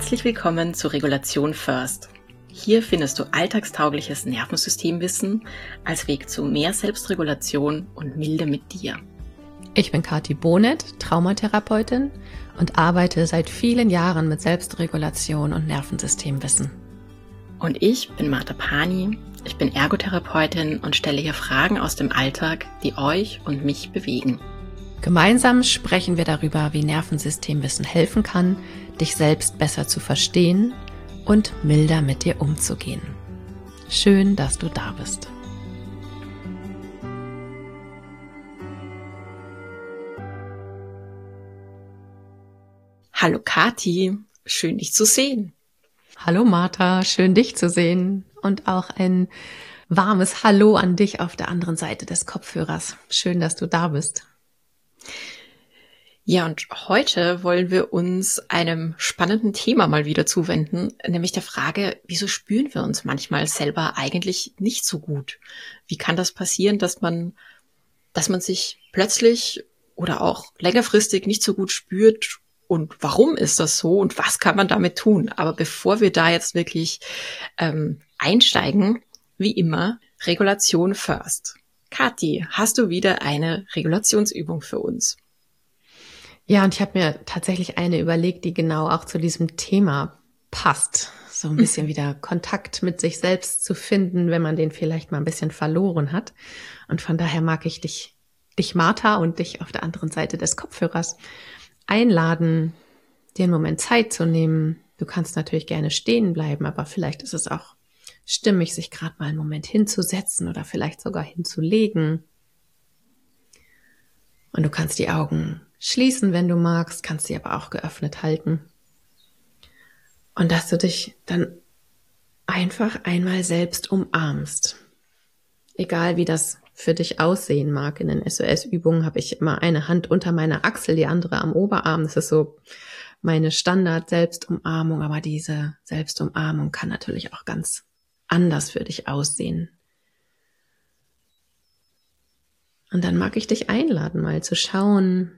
Herzlich willkommen zu Regulation First. Hier findest du alltagstaugliches Nervensystemwissen als Weg zu mehr Selbstregulation und Milde mit dir. Ich bin Kathi Bonet, Traumatherapeutin und arbeite seit vielen Jahren mit Selbstregulation und Nervensystemwissen. Und ich bin Martha Pani, ich bin Ergotherapeutin und stelle hier Fragen aus dem Alltag, die euch und mich bewegen. Gemeinsam sprechen wir darüber, wie Nervensystemwissen helfen kann, dich selbst besser zu verstehen und milder mit dir umzugehen. Schön, dass du da bist. Hallo Kathi, schön dich zu sehen. Hallo Martha, schön dich zu sehen und auch ein warmes Hallo an dich auf der anderen Seite des Kopfhörers. Schön, dass du da bist. Ja, und heute wollen wir uns einem spannenden Thema mal wieder zuwenden, nämlich der Frage, wieso spüren wir uns manchmal selber eigentlich nicht so gut? Wie kann das passieren, dass man sich plötzlich oder auch längerfristig nicht so gut spürt? Und warum ist das so und was kann man damit tun? Aber bevor wir da jetzt wirklich einsteigen, wie immer, Regulation first. Kathi, hast du wieder eine Regulationsübung für uns? Ja, und ich habe mir tatsächlich eine überlegt, die genau auch zu diesem Thema passt. So ein bisschen wieder Kontakt mit sich selbst zu finden, wenn man den vielleicht mal ein bisschen verloren hat. Und von daher mag ich dich Martha und dich auf der anderen Seite des Kopfhörers einladen, dir einen Moment Zeit zu nehmen. Du kannst natürlich gerne stehen bleiben, aber vielleicht ist es auch stimmig, sich gerade mal einen Moment hinzusetzen oder vielleicht sogar hinzulegen. Und du kannst die Augen schließen, wenn du magst, kannst sie aber auch geöffnet halten. Und dass du dich dann einfach einmal selbst umarmst. Egal wie das für dich aussehen mag. In den SOS-Übungen habe ich immer eine Hand unter meiner Achsel, die andere am Oberarm. Das ist so meine Standard-Selbstumarmung, aber diese Selbstumarmung kann natürlich auch ganz anders für dich aussehen. Und dann mag ich dich einladen, mal zu schauen,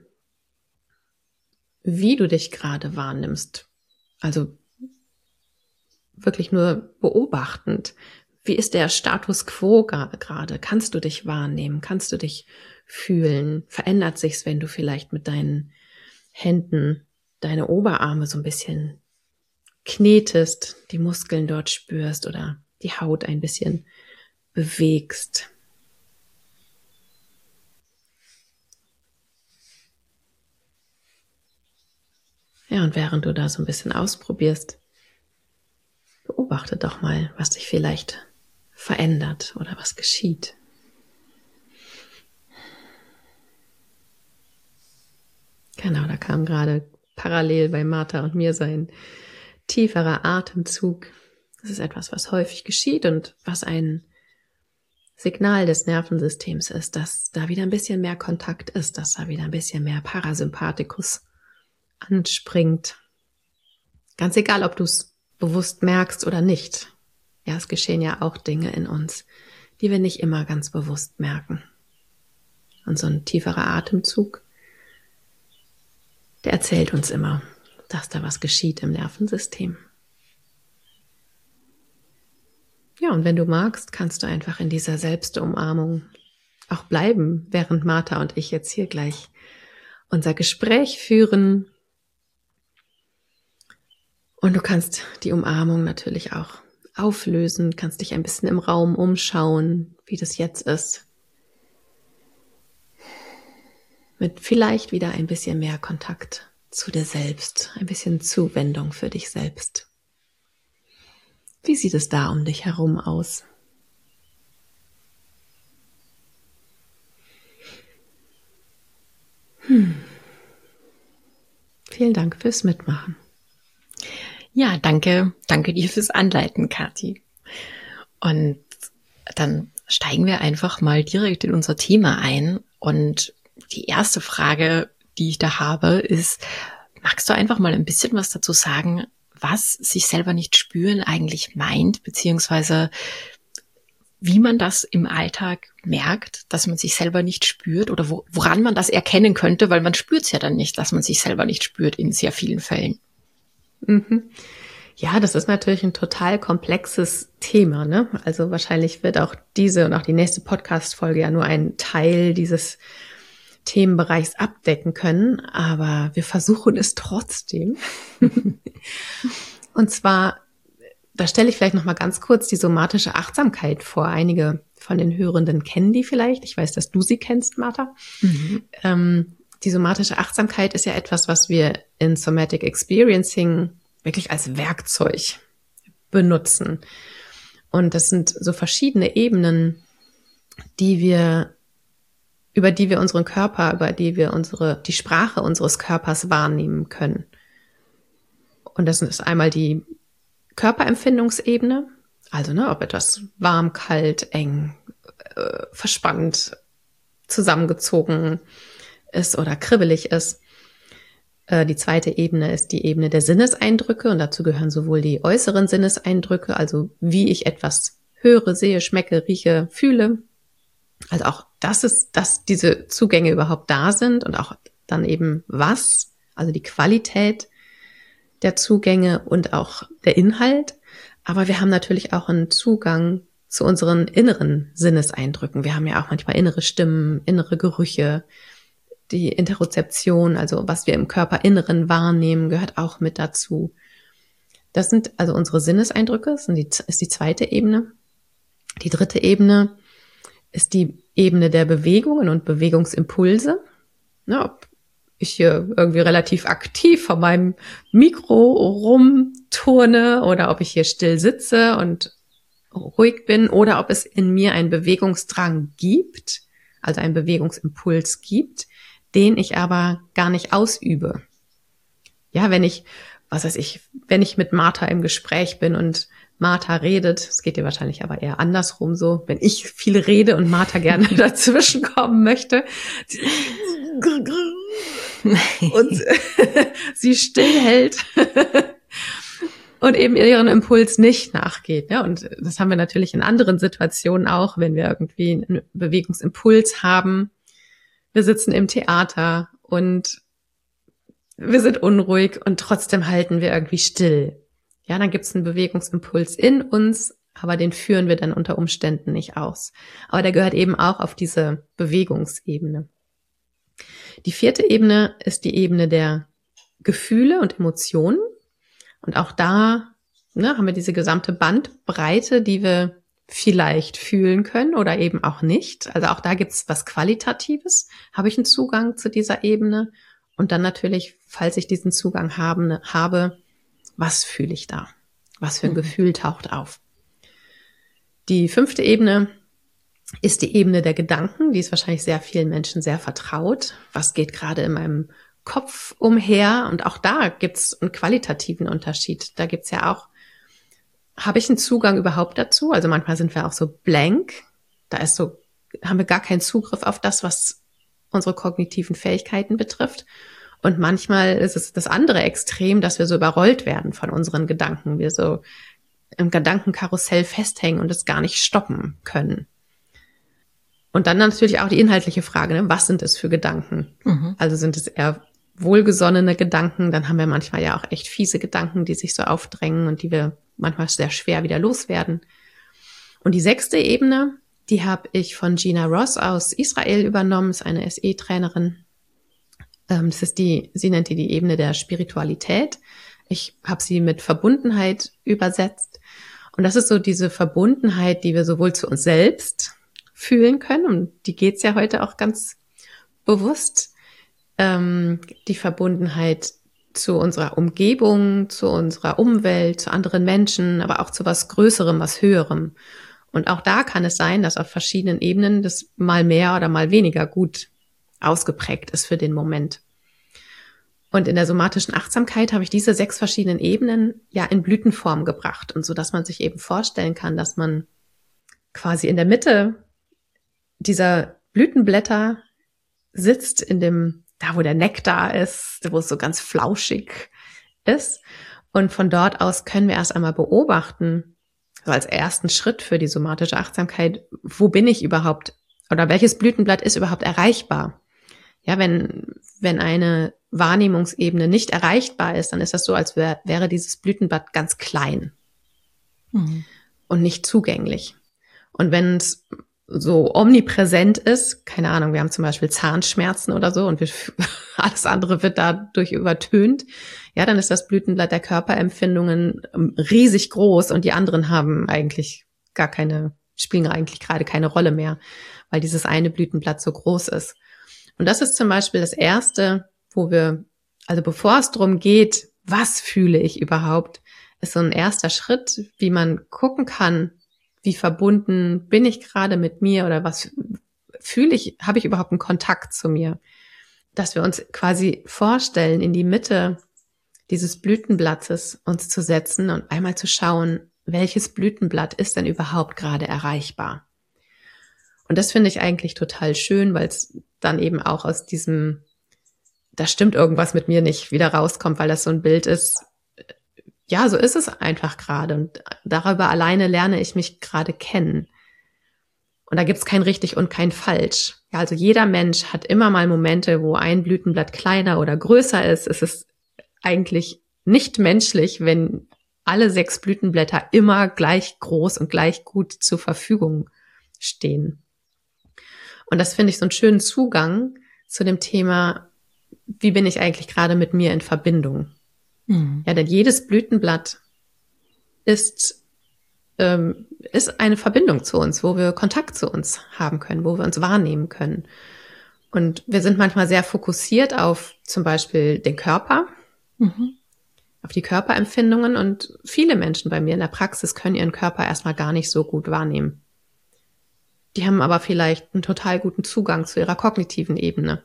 wie du dich gerade wahrnimmst. Also wirklich nur beobachtend. Wie ist der Status quo gerade? Kannst du dich wahrnehmen? Kannst du dich fühlen? Verändert sich's, wenn du vielleicht mit deinen Händen deine Oberarme so ein bisschen knetest, die Muskeln dort spürst oder die Haut ein bisschen bewegst? Ja, und während du da so ein bisschen ausprobierst, beobachte doch mal, was dich vielleicht verändert oder was geschieht. Genau, da kam gerade parallel bei Martha und mir so ein tieferer Atemzug. Das ist etwas, was häufig geschieht und was ein Signal des Nervensystems ist, dass da wieder ein bisschen mehr Kontakt ist, dass da wieder ein bisschen mehr Parasympathikus anspringt. Ganz egal, ob du es bewusst merkst oder nicht. Ja, es geschehen ja auch Dinge in uns, die wir nicht immer ganz bewusst merken. Und so ein tieferer Atemzug, der erzählt uns immer, dass da was geschieht im Nervensystem. Ja, und wenn du magst, kannst du einfach in dieser Selbstumarmung auch bleiben, während Martha und ich jetzt hier gleich unser Gespräch führen. Und du kannst die Umarmung natürlich auch auflösen, kannst dich ein bisschen im Raum umschauen, wie das jetzt ist. Mit vielleicht wieder ein bisschen mehr Kontakt zu dir selbst, ein bisschen Zuwendung für dich selbst. Wie sieht es da um dich herum aus? Vielen Dank fürs Mitmachen. Ja, danke dir fürs Anleiten, Kathi. Und dann steigen wir einfach mal direkt in unser Thema ein. Und die erste Frage, die ich da habe, ist, magst du einfach mal ein bisschen was dazu sagen, was sich selber nicht spüren eigentlich meint, beziehungsweise wie man das im Alltag merkt, dass man sich selber nicht spürt oder woran man das erkennen könnte, weil man spürt es ja dann nicht, dass man sich selber nicht spürt in sehr vielen Fällen. Mhm. Ja, das ist natürlich ein total komplexes Thema, ne? Also wahrscheinlich wird auch diese und auch die nächste Podcast-Folge ja nur einen Teil dieses Themenbereichs abdecken können, aber wir versuchen es trotzdem. Und zwar, da stelle ich vielleicht noch mal ganz kurz die somatische Achtsamkeit vor. Einige von den Hörenden kennen die vielleicht. Ich weiß, dass du sie kennst, Martha. Die somatische Achtsamkeit ist ja etwas, was wir in Somatic Experiencing wirklich als Werkzeug benutzen. Und das sind so verschiedene Ebenen, über die wir unseren Körper, über die wir die Sprache unseres Körpers wahrnehmen können. Und das ist einmal die Körperempfindungsebene, also ob etwas warm, kalt, eng, verspannt, zusammengezogen ist oder kribbelig ist. Die zweite Ebene ist die Ebene der Sinneseindrücke und dazu gehören sowohl die äußeren Sinneseindrücke, also wie ich etwas höre, sehe, schmecke, rieche, fühle. Also auch dass diese Zugänge überhaupt da sind und auch dann eben was, also die Qualität der Zugänge und auch der Inhalt. Aber wir haben natürlich auch einen Zugang zu unseren inneren Sinneseindrücken. Wir haben ja auch manchmal innere Stimmen, innere Gerüche. Die Interozeption, also was wir im Körperinneren wahrnehmen, gehört auch mit dazu. Das sind also unsere Sinneseindrücke, ist die zweite Ebene. Die dritte Ebene ist die Ebene der Bewegungen und Bewegungsimpulse. Ob ich hier irgendwie relativ aktiv vor meinem Mikro rumturne oder ob ich hier still sitze und ruhig bin oder ob es in mir einen Bewegungsdrang gibt, also einen Bewegungsimpuls gibt, den ich aber gar nicht ausübe. Ja, wenn ich mit Martha im Gespräch bin und Martha redet, es geht dir wahrscheinlich aber eher andersrum so, wenn ich viel rede und Martha gerne dazwischen kommen möchte und sie stillhält und eben ihren Impuls nicht nachgeht. Ja, und das haben wir natürlich in anderen Situationen auch, wenn wir irgendwie einen Bewegungsimpuls haben. Wir sitzen im Theater und wir sind unruhig und trotzdem halten wir irgendwie still. Ja, dann gibt es einen Bewegungsimpuls in uns, aber den führen wir dann unter Umständen nicht aus. Aber der gehört eben auch auf diese Bewegungsebene. Die vierte Ebene ist die Ebene der Gefühle und Emotionen. Und auch da haben wir diese gesamte Bandbreite, die wir vielleicht fühlen können oder eben auch nicht. Also auch da gibt es was Qualitatives. Habe ich einen Zugang zu dieser Ebene? Und dann natürlich, falls ich diesen Zugang habe, was fühle ich da? Was für ein Gefühl taucht auf? Die fünfte Ebene ist die Ebene der Gedanken. Die ist wahrscheinlich sehr vielen Menschen sehr vertraut. Was geht gerade in meinem Kopf umher? Und auch da gibt es einen qualitativen Unterschied. Da gibt es ja auch, habe ich einen Zugang überhaupt dazu? Also manchmal sind wir auch so blank. Haben wir gar keinen Zugriff auf das, was unsere kognitiven Fähigkeiten betrifft. Und manchmal ist es das andere Extrem, dass wir so überrollt werden von unseren Gedanken. Wir so im Gedankenkarussell festhängen und es gar nicht stoppen können. Und dann natürlich auch die inhaltliche Frage, was sind es für Gedanken? Also sind es eher wohlgesonnene Gedanken? Dann haben wir manchmal ja auch echt fiese Gedanken, die sich so aufdrängen und die wir manchmal sehr schwer wieder loswerden. Und die sechste Ebene, die habe ich von Gina Ross aus Israel übernommen, ist eine SE-Trainerin. Sie nennt die Ebene der Spiritualität. Ich habe sie mit Verbundenheit übersetzt. Und das ist so diese Verbundenheit, die wir sowohl zu uns selbst fühlen können, und die geht's ja heute auch ganz bewusst, die Verbundenheit zu unserer Umgebung, zu unserer Umwelt, zu anderen Menschen, aber auch zu was Größerem, was Höherem. Und auch da kann es sein, dass auf verschiedenen Ebenen das mal mehr oder mal weniger gut ausgeprägt ist für den Moment. Und in der somatischen Achtsamkeit habe ich diese 6 verschiedenen Ebenen ja in Blütenform gebracht, und so, dass man sich eben vorstellen kann, dass man quasi in der Mitte dieser Blütenblätter sitzt, da wo der Nektar ist, wo es so ganz flauschig ist. Und von dort aus können wir erst einmal beobachten, so als ersten Schritt für die somatische Achtsamkeit, wo bin ich überhaupt oder welches Blütenblatt ist überhaupt erreichbar? Ja, wenn eine Wahrnehmungsebene nicht erreichbar ist, dann ist das so, als wäre dieses Blütenblatt ganz klein und nicht zugänglich. Und wenn es so omnipräsent ist, keine Ahnung, wir haben zum Beispiel Zahnschmerzen oder so und alles andere wird dadurch übertönt, ja, dann ist das Blütenblatt der Körperempfindungen riesig groß und die anderen haben eigentlich spielen eigentlich gerade keine Rolle mehr, weil dieses eine Blütenblatt so groß ist. Und das ist zum Beispiel das Erste, also bevor es darum geht, was fühle ich überhaupt, ist so ein erster Schritt, wie man gucken kann, wie verbunden bin ich gerade mit mir oder was fühle ich, habe ich überhaupt einen Kontakt zu mir? Dass wir uns quasi vorstellen, in die Mitte dieses Blütenblattes uns zu setzen und einmal zu schauen, welches Blütenblatt ist denn überhaupt gerade erreichbar? Und das finde ich eigentlich total schön, weil es dann eben auch aus diesem, da stimmt irgendwas mit mir nicht, wieder rauskommt, weil das so ein Bild ist. Ja, so ist es einfach gerade und darüber alleine lerne ich mich gerade kennen. Und da gibt's kein richtig und kein falsch. Ja, also jeder Mensch hat immer mal Momente, wo ein Blütenblatt kleiner oder größer ist. Es ist eigentlich nicht menschlich, wenn alle 6 Blütenblätter immer gleich groß und gleich gut zur Verfügung stehen. Und das finde ich so einen schönen Zugang zu dem Thema, wie bin ich eigentlich gerade mit mir in Verbindung? Ja, denn jedes Blütenblatt ist eine Verbindung zu uns, wo wir Kontakt zu uns haben können, wo wir uns wahrnehmen können. Und wir sind manchmal sehr fokussiert auf zum Beispiel den Körper, auf die Körperempfindungen. Und viele Menschen bei mir in der Praxis können ihren Körper erstmal gar nicht so gut wahrnehmen. Die haben aber vielleicht einen total guten Zugang zu ihrer kognitiven Ebene.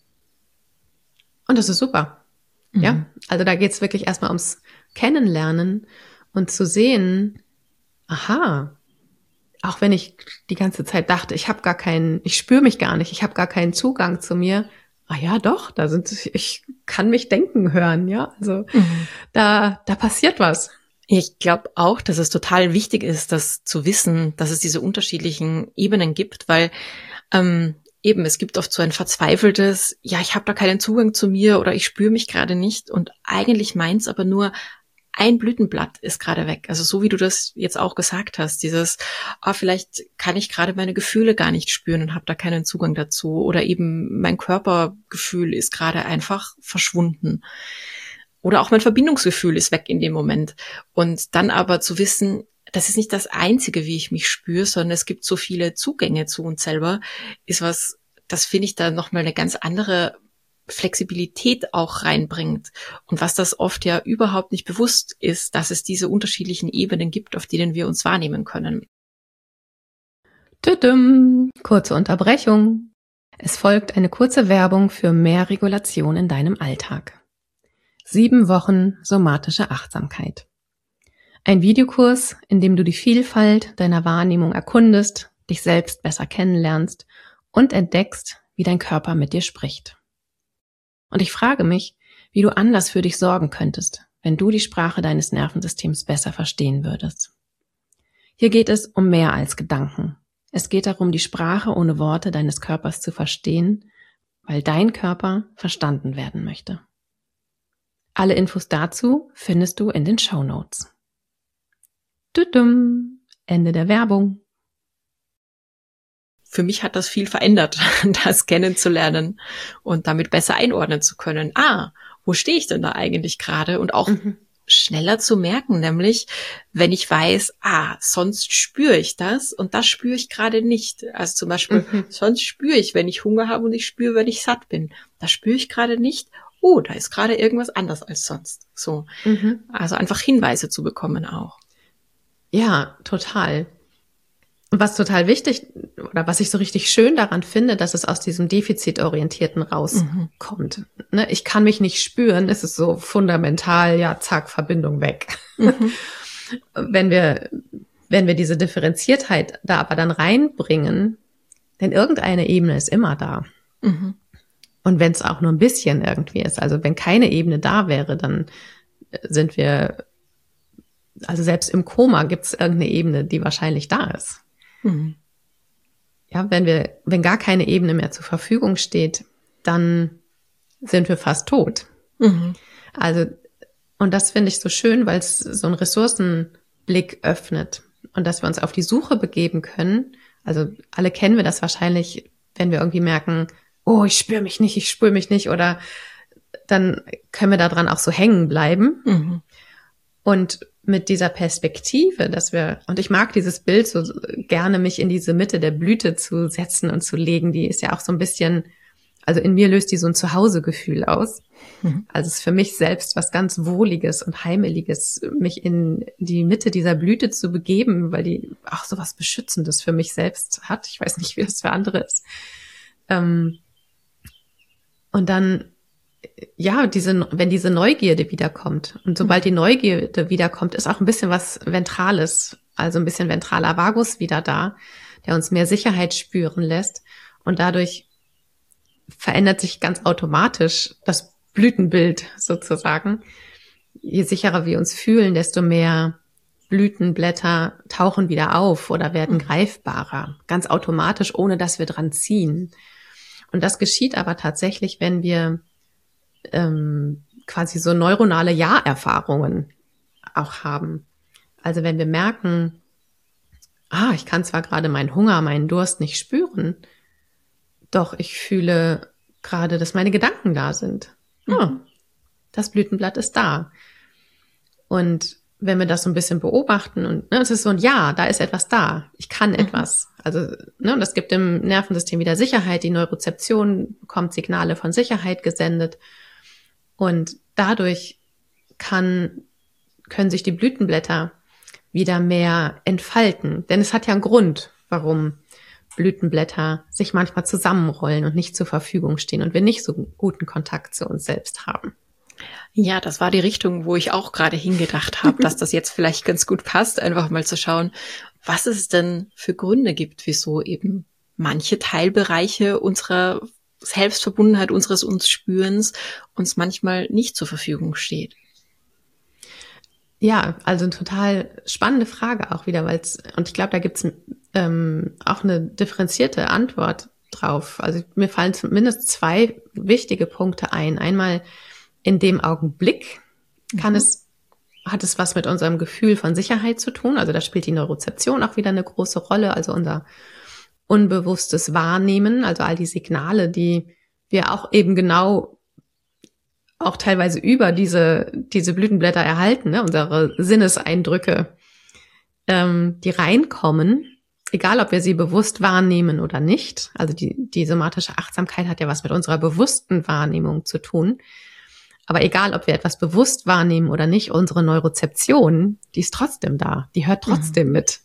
Und das ist super. Ja, also da geht's wirklich erstmal ums Kennenlernen und zu sehen, aha, auch wenn ich die ganze Zeit dachte, ich spüre mich gar nicht, ich habe gar keinen Zugang zu mir. Ah ja, doch, ich kann mich denken hören, ja. Also da passiert was. Ich glaube auch, dass es total wichtig ist, das zu wissen, dass es diese unterschiedlichen Ebenen gibt, weil eben, es gibt oft so ein verzweifeltes, ja, ich habe da keinen Zugang zu mir oder ich spüre mich gerade nicht und eigentlich meint's aber nur, ein Blütenblatt ist gerade weg. Also so wie du das jetzt auch gesagt hast, dieses, vielleicht kann ich gerade meine Gefühle gar nicht spüren und habe da keinen Zugang dazu oder eben mein Körpergefühl ist gerade einfach verschwunden. Oder auch mein Verbindungsgefühl ist weg in dem Moment. Und dann aber zu wissen, das ist nicht das Einzige, wie ich mich spüre, sondern es gibt so viele Zugänge zu uns selber, ist was, das finde ich da nochmal eine ganz andere Flexibilität auch reinbringt. Und was das oft ja überhaupt nicht bewusst ist, dass es diese unterschiedlichen Ebenen gibt, auf denen wir uns wahrnehmen können. Tüdüm. Kurze Unterbrechung. Es folgt eine kurze Werbung für mehr Regulation in deinem Alltag. 7 Wochen somatische Achtsamkeit. Ein Videokurs, in dem du die Vielfalt deiner Wahrnehmung erkundest, dich selbst besser kennenlernst und entdeckst, wie dein Körper mit dir spricht. Und ich frage mich, wie du anders für dich sorgen könntest, wenn du die Sprache deines Nervensystems besser verstehen würdest. Hier geht es um mehr als Gedanken. Es geht darum, die Sprache ohne Worte deines Körpers zu verstehen, weil dein Körper verstanden werden möchte. Alle Infos dazu findest du in den Shownotes. Tüdüm. Ende der Werbung. Für mich hat das viel verändert, das kennenzulernen und damit besser einordnen zu können. Wo stehe ich denn da eigentlich gerade? Und auch schneller zu merken, nämlich, wenn ich weiß, sonst spüre ich das und das spüre ich gerade nicht. Also zum Beispiel, sonst spüre ich, wenn ich Hunger habe und ich spüre, wenn ich satt bin. Das spüre ich gerade nicht. Da ist gerade irgendwas anders als sonst. So. Also einfach Hinweise zu bekommen auch. Ja, total. Und was total wichtig oder was ich so richtig schön daran finde, dass es aus diesem Defizitorientierten rauskommt. Ne? Ich kann mich nicht spüren, es ist so fundamental, ja, zack, Verbindung weg. Wenn wir diese Differenziertheit da aber dann reinbringen, denn irgendeine Ebene ist immer da. Und wenn es auch nur ein bisschen irgendwie ist, also wenn keine Ebene da wäre, dann sind wir, also selbst im Koma gibt es irgendeine Ebene, die wahrscheinlich da ist. Ja, wenn gar keine Ebene mehr zur Verfügung steht, dann sind wir fast tot. Mhm. Also, und das finde ich so schön, weil es so einen Ressourcenblick öffnet und dass wir uns auf die Suche begeben können. Also alle kennen wir das wahrscheinlich, wenn wir irgendwie merken, oh, ich spüre mich nicht, oder dann können wir daran auch so hängen bleiben. Mhm. Und mit dieser Perspektive, und ich mag dieses Bild so gerne, mich in diese Mitte der Blüte zu setzen und zu legen, die ist ja auch so ein bisschen, also in mir löst die so ein Zuhausegefühl aus. Mhm. Also es ist für mich selbst was ganz Wohliges und Heimeliges, mich in die Mitte dieser Blüte zu begeben, weil die auch so was Beschützendes für mich selbst hat. Ich weiß nicht, wie das für andere ist. Und dann, ja, wenn diese Neugierde wiederkommt, und sobald die Neugierde wiederkommt, ist auch ein bisschen was Ventrales, also ein bisschen ventraler Vagus wieder da, der uns mehr Sicherheit spüren lässt. Und dadurch verändert sich ganz automatisch das Blütenbild sozusagen. Je sicherer wir uns fühlen, desto mehr Blütenblätter tauchen wieder auf oder werden greifbarer, ganz automatisch, ohne dass wir dran ziehen. Und das geschieht aber tatsächlich, wenn wir quasi so neuronale Ja-Erfahrungen auch haben. Also wenn wir merken, ich kann zwar gerade meinen Hunger, meinen Durst nicht spüren, doch ich fühle gerade, dass meine Gedanken da sind. Das Blütenblatt ist da. Und wenn wir das so ein bisschen beobachten und es ist so ein Ja, da ist etwas da. Ich kann etwas. Also das gibt dem Nervensystem wieder Sicherheit. Die Neurozeption bekommt Signale von Sicherheit gesendet. Und dadurch können sich die Blütenblätter wieder mehr entfalten. Denn es hat ja einen Grund, warum Blütenblätter sich manchmal zusammenrollen und nicht zur Verfügung stehen und wir nicht so guten Kontakt zu uns selbst haben. Ja, das war die Richtung, wo ich auch gerade hingedacht habe, dass das jetzt vielleicht ganz gut passt, einfach mal zu schauen, was es denn für Gründe gibt, wieso eben manche Teilbereiche unserer Selbstverbundenheit, unseres Uns-Spürens uns manchmal nicht zur Verfügung steht. Ja, also eine total spannende Frage auch wieder, und ich glaube, da gibt's auch eine differenzierte Antwort drauf. Also mir fallen zumindest 2 wichtige Punkte ein. Einmal in dem Augenblick hat es was mit unserem Gefühl von Sicherheit zu tun. Also da spielt die Neurozeption auch wieder eine große Rolle, also unser unbewusstes Wahrnehmen, also all die Signale, die wir auch eben genau auch teilweise über diese Blütenblätter erhalten, ne? Unsere Sinneseindrücke, die reinkommen, egal ob wir sie bewusst wahrnehmen oder nicht. Also die somatische Achtsamkeit hat ja was mit unserer bewussten Wahrnehmung zu tun. Aber egal, ob wir etwas bewusst wahrnehmen oder nicht, unsere Neurozeption, die ist trotzdem da, die hört trotzdem mit.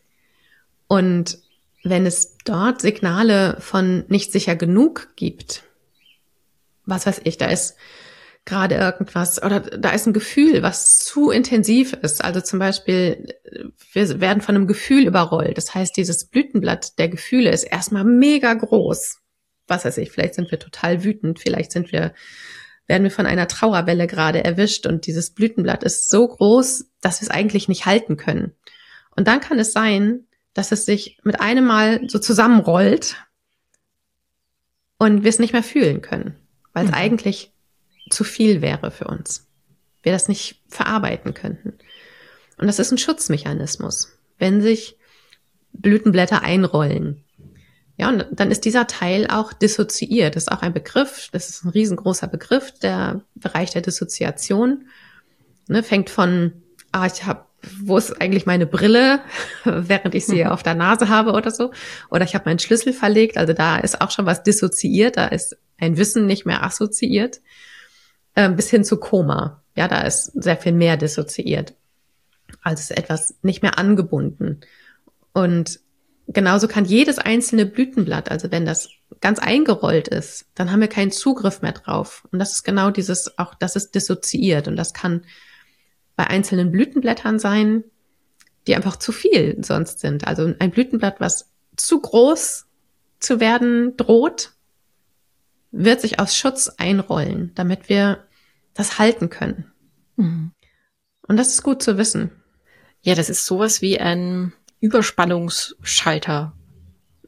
Und wenn es dort Signale von nicht sicher genug gibt, was weiß ich, da ist gerade irgendwas oder da ist ein Gefühl, was zu intensiv ist. Also zum Beispiel, wir werden von einem Gefühl überrollt. Das heißt, dieses Blütenblatt der Gefühle ist erstmal mega groß. Was weiß ich, vielleicht sind wir total wütend, vielleicht werden wir von einer Trauerwelle gerade erwischt und dieses Blütenblatt ist so groß, dass wir es eigentlich nicht halten können. Und dann kann es sein, dass es sich mit einem Mal so zusammenrollt und wir es nicht mehr fühlen können, weil es eigentlich zu viel wäre für uns. Wir das nicht verarbeiten könnten. Und das ist ein Schutzmechanismus, wenn sich Blütenblätter einrollen. Ja, und dann ist dieser Teil auch dissoziiert. Das ist auch ein Begriff, das ist ein riesengroßer Begriff, der Bereich der Dissoziation. Fängt von, wo ist eigentlich meine Brille, während ich sie auf der Nase habe oder so. Oder ich habe meinen Schlüssel verlegt. Also da ist auch schon was dissoziiert, da ist ein Wissen nicht mehr assoziiert. Bis hin zu Koma. Ja, da ist sehr viel mehr dissoziiert. Also ist etwas nicht mehr angebunden. Und genauso kann jedes einzelne Blütenblatt, also wenn das ganz eingerollt ist, dann haben wir keinen Zugriff mehr drauf. Und das ist genau das ist dissoziiert. Und das kann bei einzelnen Blütenblättern sein, die einfach zu viel sonst sind. Also ein Blütenblatt, was zu groß zu werden droht, wird sich aus Schutz einrollen, damit wir das halten können. Und das ist gut zu wissen. Ja, das ist sowas wie ein Überspannungsschalter.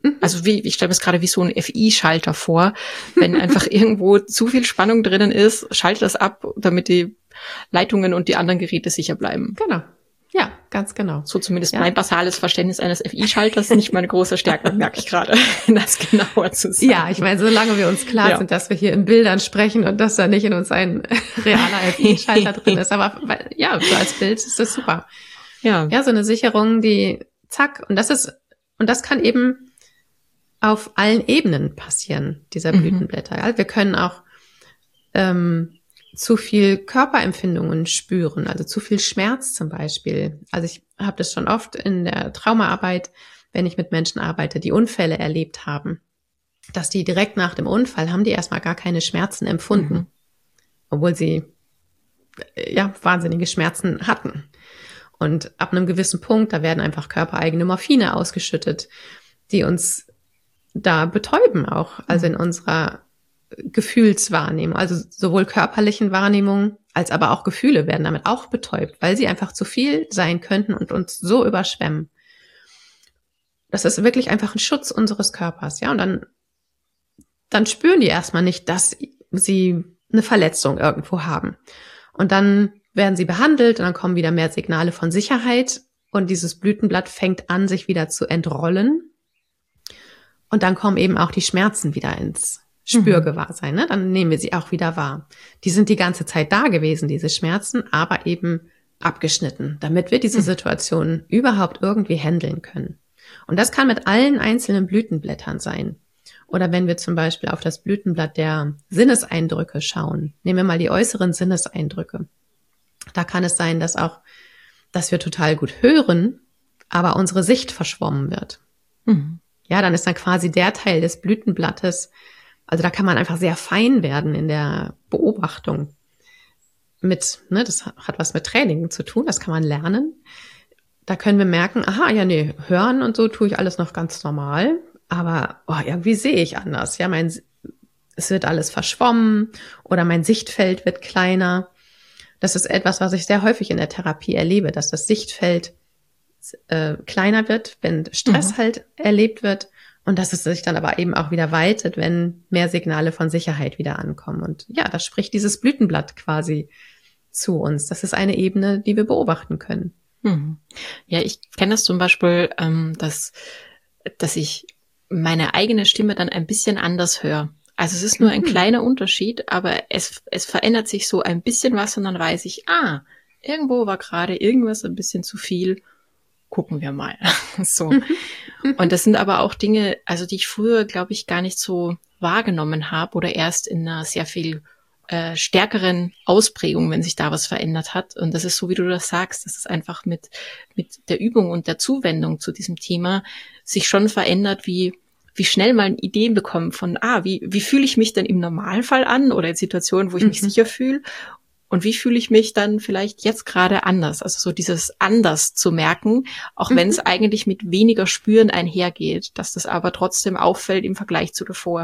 Also ich stelle mir es gerade wie so ein FI-Schalter vor. Wenn einfach irgendwo zu viel Spannung drinnen ist, schalte das ab, damit die Leitungen und die anderen Geräte sicher bleiben. Genau. Ja, ganz genau. So zumindest mein basales Verständnis eines FI-Schalters, nicht meine große Stärke, merke ich gerade, das genauer zu sagen. Ja, ich meine, solange wir uns klar sind, dass wir hier in Bildern sprechen und dass da nicht in uns ein realer FI-Schalter drin ist. Aber ja, so als Bild ist das super. Ja, so eine Sicherung, die zack, und das kann eben auf allen Ebenen passieren, dieser Blütenblätter. Ja, wir können auch zu viel Körperempfindungen spüren, also zu viel Schmerz zum Beispiel. Also ich habe das schon oft in der Traumaarbeit, wenn ich mit Menschen arbeite, die Unfälle erlebt haben, dass die direkt nach dem Unfall haben die erstmal gar keine Schmerzen empfunden, obwohl sie wahnsinnige Schmerzen hatten. Und ab einem gewissen Punkt, da werden einfach körpereigene Morphine ausgeschüttet, die uns da betäuben auch, also in unserer Gefühlswahrnehmung, also sowohl körperlichen Wahrnehmungen als aber auch Gefühle werden damit auch betäubt, weil sie einfach zu viel sein könnten und uns so überschwemmen. Das ist wirklich einfach ein Schutz unseres Körpers, ja, und dann spüren die erstmal nicht, dass sie eine Verletzung irgendwo haben. Und dann werden sie behandelt und dann kommen wieder mehr Signale von Sicherheit und dieses Blütenblatt fängt an, sich wieder zu entrollen. Und dann kommen eben auch die Schmerzen wieder ins Spürgewahrsein, ne? Dann nehmen wir sie auch wieder wahr. Die sind die ganze Zeit da gewesen, diese Schmerzen, aber eben abgeschnitten, damit wir diese Situation überhaupt irgendwie handeln können. Und das kann mit allen einzelnen Blütenblättern sein. Oder wenn wir zum Beispiel auf das Blütenblatt der Sinneseindrücke schauen, nehmen wir mal die äußeren Sinneseindrücke. Da kann es sein, dass wir total gut hören, aber unsere Sicht verschwommen wird. Ja, dann ist dann quasi der Teil des Blütenblattes, also da kann man einfach sehr fein werden in der Beobachtung. Das hat was mit Training zu tun, das kann man lernen. Da können wir merken, hören und so tue ich alles noch ganz normal, aber irgendwie sehe ich anders. Ja, es wird alles verschwommen oder mein Sichtfeld wird kleiner. Das ist etwas, was ich sehr häufig in der Therapie erlebe, dass das Sichtfeld kleiner wird, wenn Stress halt erlebt wird. Und dass es sich dann aber eben auch wieder weitet, wenn mehr Signale von Sicherheit wieder ankommen. Und ja, das spricht dieses Blütenblatt quasi zu uns. Das ist eine Ebene, die wir beobachten können. Ja, ich kenne das zum Beispiel, dass ich meine eigene Stimme dann ein bisschen anders höre. Also es ist nur ein kleiner Unterschied, aber es verändert sich so ein bisschen was und dann weiß ich, irgendwo war gerade irgendwas ein bisschen zu viel. Gucken wir mal. So. Und das sind aber auch Dinge, also die ich früher, glaube ich, gar nicht so wahrgenommen habe oder erst in einer sehr viel stärkeren Ausprägung, wenn sich da was verändert hat. Und das ist so, wie du das sagst, dass es einfach mit der Übung und der Zuwendung zu diesem Thema sich schon verändert, wie schnell man Ideen bekommt von, wie fühle ich mich denn im Normalfall an oder in Situationen, wo ich mich sicher fühle. Und wie fühle ich mich dann vielleicht jetzt gerade anders? Also so dieses anders zu merken, auch wenn es eigentlich mit weniger Spüren einhergeht, dass das aber trotzdem auffällt im Vergleich zu davor.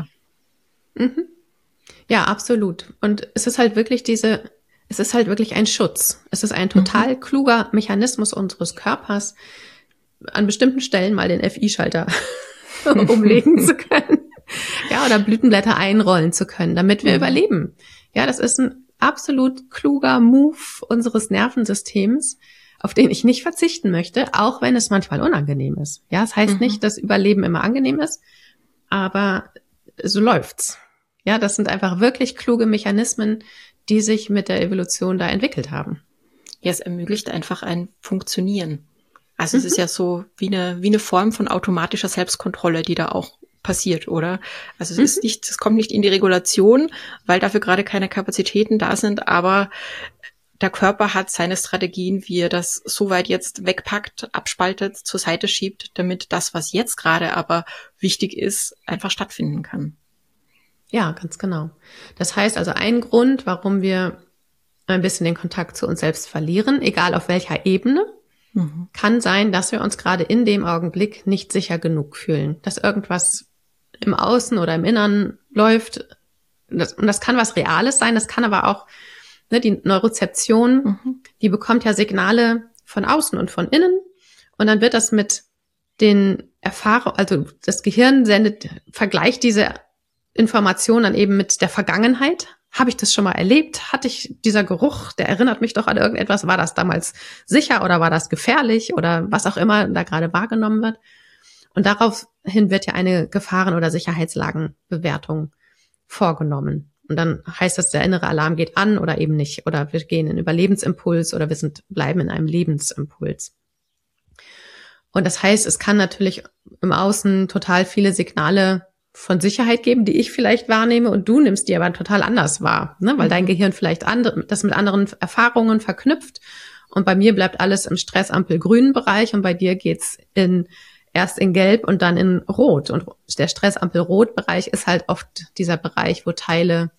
Ja, absolut. Und es ist halt wirklich ein Schutz. Es ist ein total kluger Mechanismus unseres Körpers, an bestimmten Stellen mal den FI-Schalter umlegen zu können. Ja, oder Blütenblätter einrollen zu können, damit wir überleben. Ja, das ist ein absolut kluger Move unseres Nervensystems, auf den ich nicht verzichten möchte, auch wenn es manchmal unangenehm ist. Ja, es heißt nicht, dass Überleben immer angenehm ist, aber so läuft's. Ja, das sind einfach wirklich kluge Mechanismen, die sich mit der Evolution da entwickelt haben. Ja, es ermöglicht einfach ein Funktionieren. Also es ist ja so wie eine Form von automatischer Selbstkontrolle, die da auch passiert, oder? Also es kommt nicht in die Regulation, weil dafür gerade keine Kapazitäten da sind, aber der Körper hat seine Strategien, wie er das so weit jetzt wegpackt, abspaltet, zur Seite schiebt, damit das, was jetzt gerade aber wichtig ist, einfach stattfinden kann. Ja, ganz genau. Das heißt also, ein Grund, warum wir ein bisschen den Kontakt zu uns selbst verlieren, egal auf welcher Ebene, kann sein, dass wir uns gerade in dem Augenblick nicht sicher genug fühlen, dass irgendwas im Außen oder im Innern läuft. Und das kann was Reales sein, das kann aber auch, die Neurozeption, die bekommt ja Signale von außen und von innen und dann wird das mit den Erfahrung, also das Gehirn vergleicht diese Information dann eben mit der Vergangenheit. Habe ich das schon mal erlebt? Hatte ich dieser Geruch, der erinnert mich doch an irgendetwas? War das damals sicher oder war das gefährlich oder was auch immer da gerade wahrgenommen wird? Und daraufhin wird ja eine Gefahren- oder Sicherheitslagenbewertung vorgenommen. Und dann heißt das, der innere Alarm geht an oder eben nicht. Oder wir gehen in Überlebensimpuls oder bleiben in einem Lebensimpuls. Und das heißt, es kann natürlich im Außen total viele Signale von Sicherheit geben, die ich vielleicht wahrnehme und du nimmst die aber total anders wahr, ne? Weil dein Gehirn vielleicht das mit anderen Erfahrungen verknüpft und bei mir bleibt alles im Stressampel-grünen Bereich und bei dir geht's erst in Gelb und dann in Rot. Und der Stressampel-Rot-Bereich ist halt oft dieser Bereich, wo Teile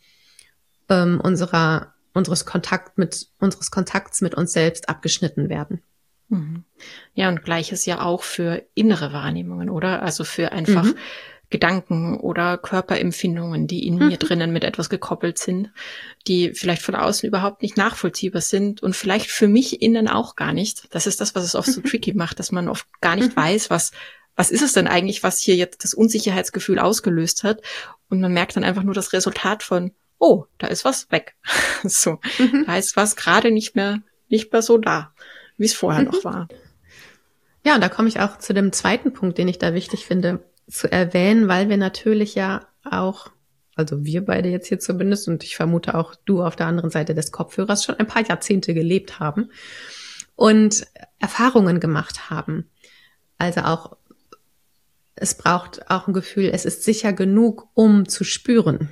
unseres Kontakts mit uns selbst abgeschnitten werden. Ja, und Gleiches ja auch für innere Wahrnehmungen, oder? Also für einfach Gedanken oder Körperempfindungen, die in mir drinnen mit etwas gekoppelt sind, die vielleicht von außen überhaupt nicht nachvollziehbar sind und vielleicht für mich innen auch gar nicht. Das ist das, was es oft so tricky macht, dass man oft gar nicht weiß, was ist es denn eigentlich, was hier jetzt das Unsicherheitsgefühl ausgelöst hat? Und man merkt dann einfach nur das Resultat von, oh, da ist was weg. So, da ist was gerade nicht mehr so da, wie es vorher noch war. Ja, und da komme ich auch zu dem zweiten Punkt, den ich da wichtig finde zu erwähnen, weil wir natürlich ja auch, also wir beide jetzt hier zumindest und ich vermute auch du auf der anderen Seite des Kopfhörers schon ein paar Jahrzehnte gelebt haben und Erfahrungen gemacht haben. Also auch, es braucht auch ein Gefühl, es ist sicher genug, um zu spüren.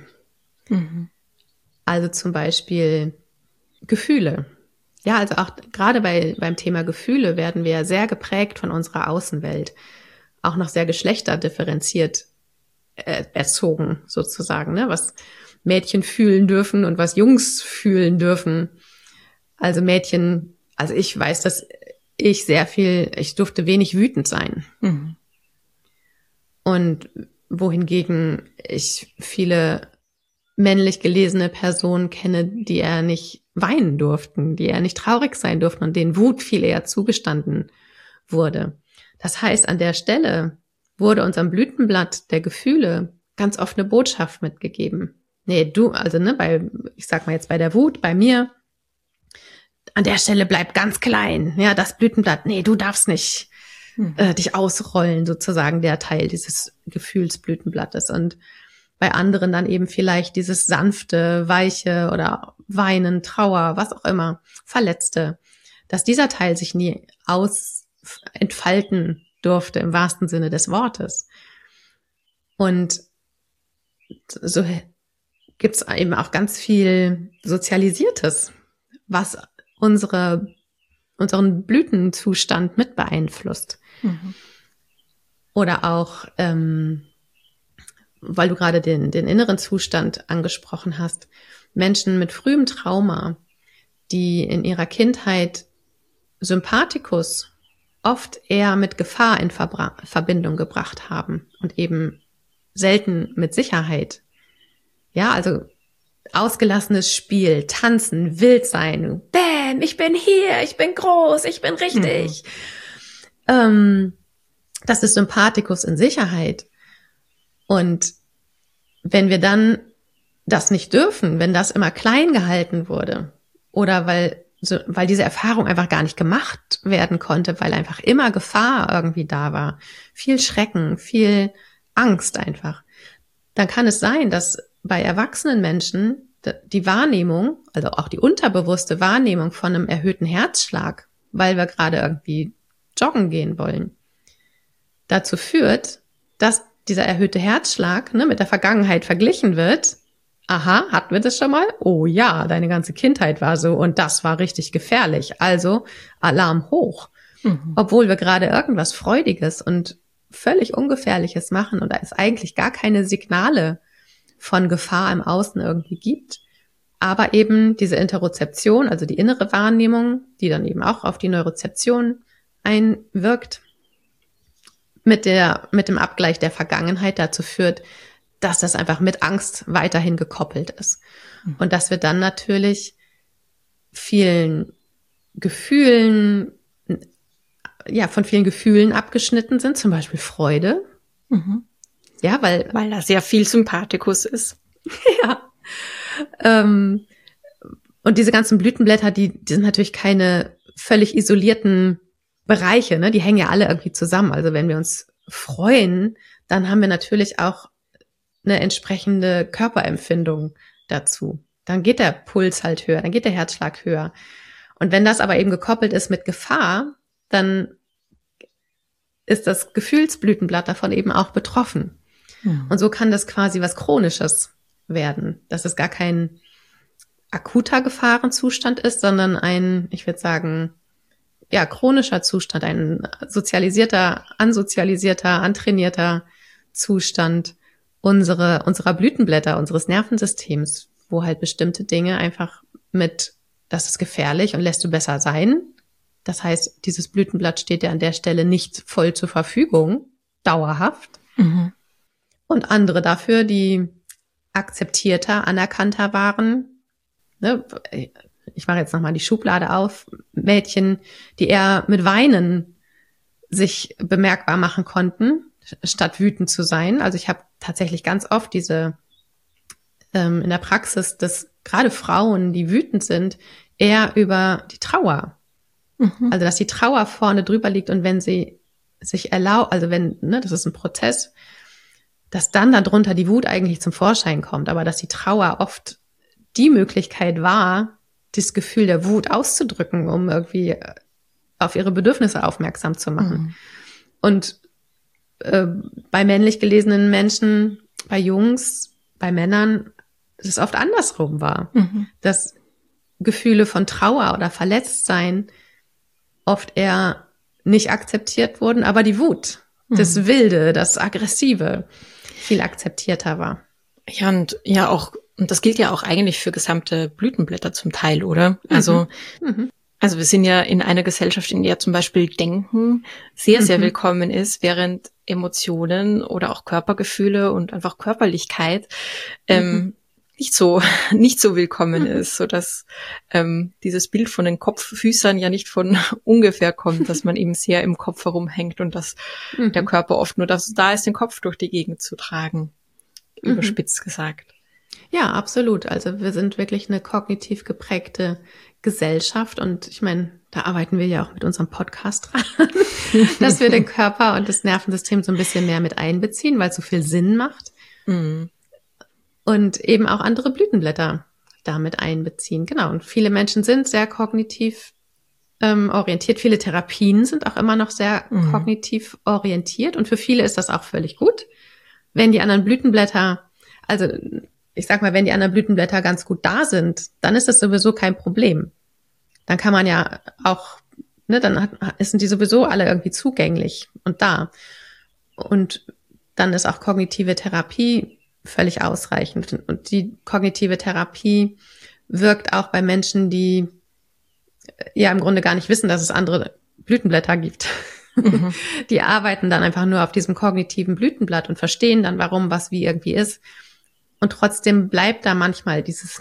Also zum Beispiel Gefühle. Ja, also auch gerade beim Thema Gefühle werden wir sehr geprägt von unserer Außenwelt. Auch noch sehr geschlechterdifferenziert erzogen sozusagen, ne? Was Mädchen fühlen dürfen und was Jungs fühlen dürfen. Also ich weiß, dass ich durfte wenig wütend sein. Und wohingegen ich viele männlich gelesene Personen kenne, die eher nicht weinen durften, die eher nicht traurig sein durften und denen Wut viel eher zugestanden wurde. Das heißt, an der Stelle wurde unserem Blütenblatt der Gefühle ganz oft eine Botschaft mitgegeben. Nee, ich sag mal jetzt bei der Wut, bei mir, an der Stelle bleib ganz klein. Ja, das Blütenblatt, nee, du darfst nicht dich ausrollen, sozusagen der Teil dieses Gefühlsblütenblattes. Und bei anderen dann eben vielleicht dieses sanfte, weiche oder Weinen, Trauer, was auch immer, Verletzte, dass dieser Teil sich nie entfalten durfte im wahrsten Sinne des Wortes. Und so gibt's eben auch ganz viel Sozialisiertes, was unseren Blütenzustand mit beeinflusst. Oder auch, weil du gerade den inneren Zustand angesprochen hast, Menschen mit frühem Trauma, die in ihrer Kindheit Sympathikus oft eher mit Gefahr in Verbindung gebracht haben und eben selten mit Sicherheit. Ja, also ausgelassenes Spiel, tanzen, wild sein, bam, ich bin hier, ich bin groß, ich bin richtig. Das ist Sympathikus in Sicherheit. Und wenn wir dann das nicht dürfen, wenn das immer klein gehalten wurde oder weil diese Erfahrung einfach gar nicht gemacht werden konnte, weil einfach immer Gefahr irgendwie da war, viel Schrecken, viel Angst einfach, dann kann es sein, dass bei erwachsenen Menschen die Wahrnehmung, also auch die unterbewusste Wahrnehmung von einem erhöhten Herzschlag, weil wir gerade irgendwie joggen gehen wollen, dazu führt, dass dieser erhöhte Herzschlag mit der Vergangenheit verglichen wird. Aha, hatten wir das schon mal? Oh ja, deine ganze Kindheit war so und das war richtig gefährlich. Also Alarm hoch. Obwohl wir gerade irgendwas Freudiges und völlig Ungefährliches machen und es eigentlich gar keine Signale von Gefahr im Außen irgendwie gibt. Aber eben diese Interozeption, also die innere Wahrnehmung, die dann eben auch auf die Neurozeption einwirkt, mit dem Abgleich der Vergangenheit dazu führt, dass das einfach mit Angst weiterhin gekoppelt ist. Und dass wir dann natürlich vielen Gefühlen von vielen Gefühlen abgeschnitten sind, zum Beispiel Freude. Mhm. Ja, weil da sehr viel Sympathikus ist. Ja. Und diese ganzen Blütenblätter, die sind natürlich keine völlig isolierten Bereiche, ne? Die hängen ja alle irgendwie zusammen. Also wenn wir uns freuen, dann haben wir natürlich auch eine entsprechende Körperempfindung dazu. Dann geht der Puls halt höher, dann geht der Herzschlag höher. Und wenn das aber eben gekoppelt ist mit Gefahr, dann ist das Gefühlsblütenblatt davon eben auch betroffen. Und so kann das quasi was Chronisches werden, dass es gar kein akuter Gefahrenzustand ist, sondern ein, ich würde sagen, ja, chronischer Zustand, ein sozialisierter, ansozialisierter, antrainierter Zustand unserer Blütenblätter, unseres Nervensystems, wo halt bestimmte Dinge einfach das ist gefährlich und lässt du besser sein. Das heißt, dieses Blütenblatt steht dir an der Stelle nicht voll zur Verfügung, dauerhaft. Mhm. Und andere dafür, die akzeptierter, anerkannter waren. Ne? Ich mache jetzt nochmal die Schublade auf. Mädchen, die eher mit Weinen sich bemerkbar machen konnten, statt wütend zu sein. Also ich habe tatsächlich ganz oft in der Praxis, dass gerade Frauen, die wütend sind, eher über die Trauer. Mhm. Also dass die Trauer vorne drüber liegt und wenn sie sich erlaubt, also das ist ein Prozess, dass dann darunter die Wut eigentlich zum Vorschein kommt, aber dass die Trauer oft die Möglichkeit war, das Gefühl der Wut auszudrücken, um irgendwie auf ihre Bedürfnisse aufmerksam zu machen. Mhm. Und bei männlich gelesenen Menschen, bei Jungs, bei Männern, es oft andersrum war, dass Gefühle von Trauer oder Verletztsein oft eher nicht akzeptiert wurden, aber die Wut, das Wilde, das Aggressive viel akzeptierter war. Ja, und das gilt ja auch eigentlich für gesamte Blütenblätter zum Teil, oder? Also wir sind ja in einer Gesellschaft, in der zum Beispiel Denken sehr, sehr willkommen ist, während Emotionen oder auch Körpergefühle und einfach Körperlichkeit nicht so willkommen ist, so dass dieses Bild von den Kopffüßern ja nicht von ungefähr kommt, dass man eben sehr im Kopf herumhängt und dass der Körper oft nur dazu da ist, den Kopf durch die Gegend zu tragen, überspitzt gesagt. Ja, absolut. Also wir sind wirklich eine kognitiv geprägte Gesellschaft und ich meine, da arbeiten wir ja auch mit unserem Podcast dran, dass wir den Körper und das Nervensystem so ein bisschen mehr mit einbeziehen, weil es so viel Sinn macht. Und eben auch andere Blütenblätter damit einbeziehen. Genau. Und viele Menschen sind sehr kognitiv orientiert. Viele Therapien sind auch immer noch sehr kognitiv orientiert. Und für viele ist das auch völlig gut, wenn die anderen Blütenblätter, also ich sag mal, wenn die anderen Blütenblätter ganz gut da sind, dann ist das sowieso kein Problem. Dann kann man ja auch, dann sind die sowieso alle irgendwie zugänglich und da. Und dann ist auch kognitive Therapie völlig ausreichend. Und die kognitive Therapie wirkt auch bei Menschen, die ja im Grunde gar nicht wissen, dass es andere Blütenblätter gibt. Die arbeiten dann einfach nur auf diesem kognitiven Blütenblatt und verstehen dann, warum was wie irgendwie ist. Und trotzdem bleibt da manchmal dieses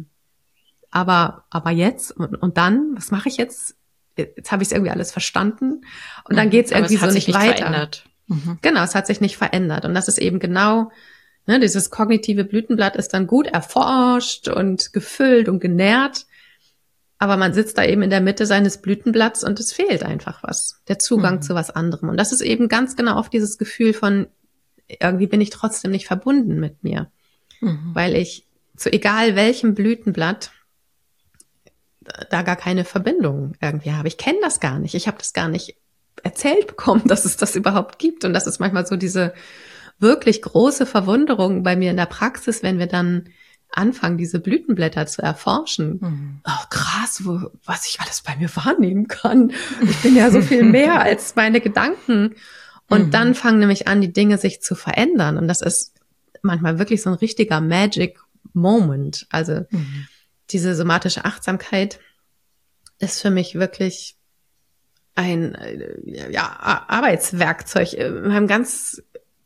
aber jetzt und dann, was mache ich jetzt? Jetzt habe ich es irgendwie alles verstanden und dann geht es irgendwie so nicht weiter. Verändert. Genau, es hat sich nicht verändert und das ist eben genau, dieses kognitive Blütenblatt ist dann gut erforscht und gefüllt und genährt, aber man sitzt da eben in der Mitte seines Blütenblatts und es fehlt einfach was, der Zugang zu was anderem und das ist eben ganz genau oft dieses Gefühl von, irgendwie bin ich trotzdem nicht verbunden mit mir, weil ich zu egal welchem Blütenblatt da gar keine Verbindung irgendwie habe. Ich kenne das gar nicht. Ich habe das gar nicht erzählt bekommen, dass es das überhaupt gibt. Und das ist manchmal so diese wirklich große Verwunderung bei mir in der Praxis, wenn wir dann anfangen, diese Blütenblätter zu erforschen. Oh, krass, was ich alles bei mir wahrnehmen kann. Ich bin ja so viel mehr als meine Gedanken. Und dann fangen nämlich an, die Dinge sich zu verändern. Und das ist manchmal wirklich so ein richtiger Magic Moment. Also diese somatische Achtsamkeit ist für mich wirklich ein Arbeitswerkzeug in meinem ganz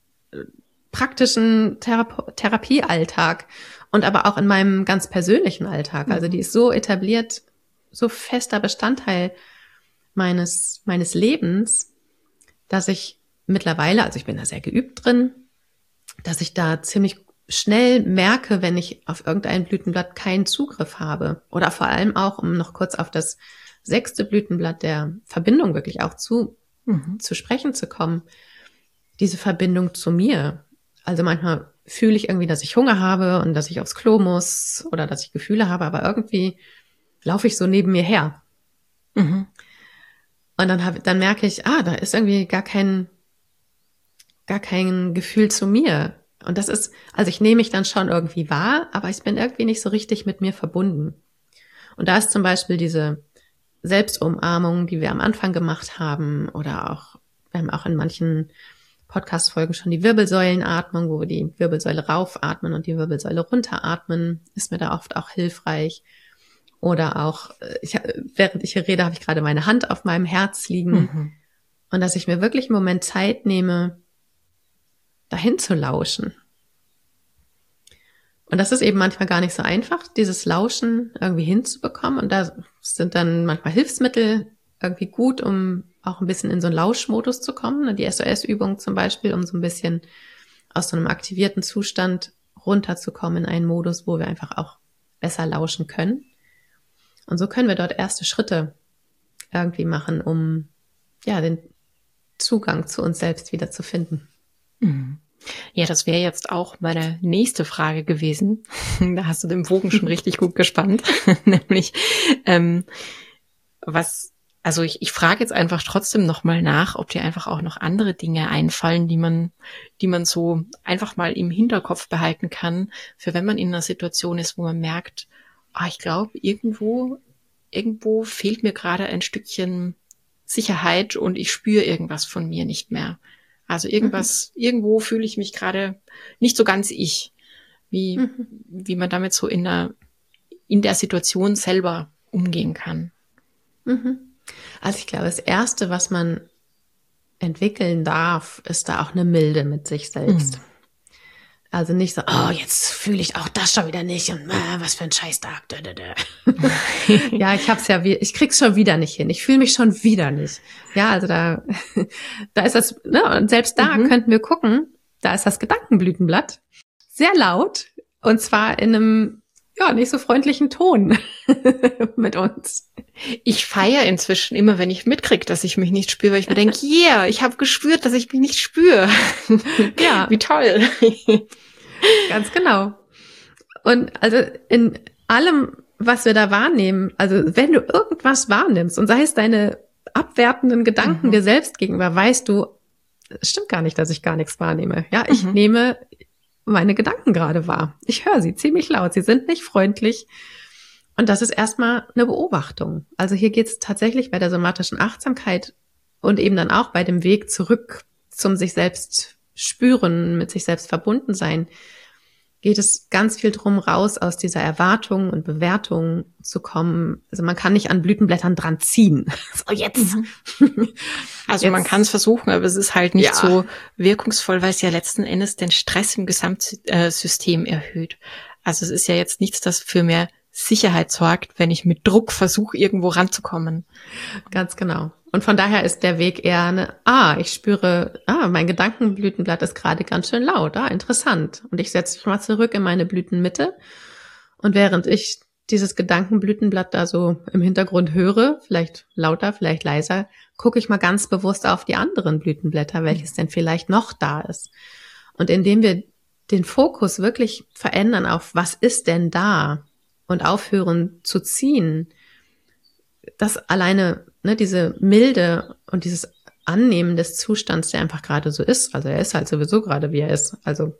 praktischen Therapiealltag und aber auch in meinem ganz persönlichen Alltag. Also die ist so etabliert, so fester Bestandteil meines Lebens, dass ich mittlerweile, also ich bin da sehr geübt drin, dass ich da ziemlich schnell merke, wenn ich auf irgendein Blütenblatt keinen Zugriff habe. Oder vor allem auch, um noch kurz auf das 6. Blütenblatt der Verbindung wirklich auch zu sprechen zu kommen, diese Verbindung zu mir. Also manchmal fühle ich irgendwie, dass ich Hunger habe und dass ich aufs Klo muss oder dass ich Gefühle habe, aber irgendwie laufe ich so neben mir her. Und dann merke ich, da ist irgendwie gar kein Gefühl zu mir. Und das ist, also ich nehme mich dann schon irgendwie wahr, aber ich bin irgendwie nicht so richtig mit mir verbunden. Und da ist zum Beispiel diese Selbstumarmung, die wir am Anfang gemacht haben, oder auch, wir haben auch in manchen Podcast-Folgen schon die Wirbelsäulenatmung, wo wir die Wirbelsäule raufatmen und die Wirbelsäule runteratmen, ist mir da oft auch hilfreich. Oder auch, während ich hier rede, habe ich gerade meine Hand auf meinem Herz liegen. Und dass ich mir wirklich einen Moment Zeit nehme, dahin zu lauschen. Und das ist eben manchmal gar nicht so einfach, dieses Lauschen irgendwie hinzubekommen. Und da sind dann manchmal Hilfsmittel irgendwie gut, um auch ein bisschen in so einen Lauschmodus zu kommen. Die SOS-Übung zum Beispiel, um so ein bisschen aus so einem aktivierten Zustand runterzukommen in einen Modus, wo wir einfach auch besser lauschen können. Und so können wir dort erste Schritte irgendwie machen, um den Zugang zu uns selbst wieder zu finden. Ja, das wäre jetzt auch meine nächste Frage gewesen. Da hast du den Bogen schon richtig gut gespannt. Nämlich, also ich frage jetzt einfach trotzdem nochmal nach, ob dir einfach auch noch andere Dinge einfallen, die man so einfach mal im Hinterkopf behalten kann, für wenn man in einer Situation ist, wo man merkt, ich glaube, irgendwo fehlt mir gerade ein Stückchen Sicherheit und ich spüre irgendwas von mir nicht mehr. Also irgendwo fühle ich mich gerade nicht so ganz ich, wie man damit so in der Situation selber umgehen kann. Also ich glaube, das Erste, was man entwickeln darf, ist da auch eine Milde mit sich selbst. Also nicht so, jetzt fühle ich auch das schon wieder nicht und was für ein Scheißtag. Ja, ich krieg's schon wieder nicht hin. Ich fühle mich schon wieder nicht. Ja, also da ist das, ne, und selbst da könnten wir gucken, da ist das Gedankenblütenblatt sehr laut und zwar in einem nicht so freundlichen Ton mit uns. Ich feiere inzwischen immer, wenn ich mitkriege, dass ich mich nicht spüre, weil ich mir denke, ich habe gespürt, dass ich mich nicht spüre. Ja. Wie toll. Ganz genau. Und also in allem, was wir da wahrnehmen, also wenn du irgendwas wahrnimmst und sei es deine abwertenden Gedanken dir selbst gegenüber, weißt du, es stimmt gar nicht, dass ich gar nichts wahrnehme. Ja, ich nehme meine Gedanken gerade wahr. Ich höre sie ziemlich laut. Sie sind nicht freundlich. Und das ist erstmal eine Beobachtung. Also hier geht es tatsächlich bei der somatischen Achtsamkeit und eben dann auch bei dem Weg zurück zum sich selbst spüren, mit sich selbst verbunden sein, geht es ganz viel drum, raus aus dieser Erwartung und Bewertung zu kommen. Also man kann nicht an Blütenblättern dran ziehen. So jetzt. Also man kann es versuchen, aber es ist halt nicht so wirkungsvoll, weil es ja letzten Endes den Stress im Gesamtsystem erhöht. Also es ist ja jetzt nichts, das für mehr Sicherheit sorgt, wenn ich mit Druck versuche, irgendwo ranzukommen. Ganz genau. Und von daher ist der Weg eher ich spüre, mein Gedankenblütenblatt ist gerade ganz schön laut, interessant. Und ich setze mich mal zurück in meine Blütenmitte. Und während ich dieses Gedankenblütenblatt da so im Hintergrund höre, vielleicht lauter, vielleicht leiser, gucke ich mal ganz bewusst auf die anderen Blütenblätter, welches denn vielleicht noch da ist. Und indem wir den Fokus wirklich verändern auf, was ist denn da? Und aufhören zu ziehen, das alleine, diese Milde und dieses Annehmen des Zustands, der einfach gerade so ist, also er ist halt sowieso gerade, wie er ist, also